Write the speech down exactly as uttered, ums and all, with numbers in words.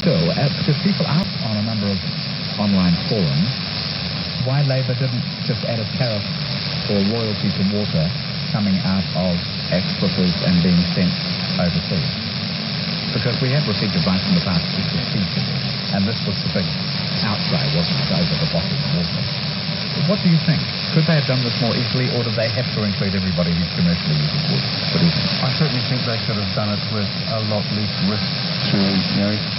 Still, uh, because people ask on a number of online forums why Labour didn't just add a tariff or royalty to water coming out of aquifers and being sent overseas. Because we have received advice in the past to proceed to this, and this was the big outlay, wasn't it, over the bottled water. What do you think? Could they have done this more easily, or did they have to include everybody who commercially uses wood? What do you think? I certainly think they could have done it with a lot less risk to, you know,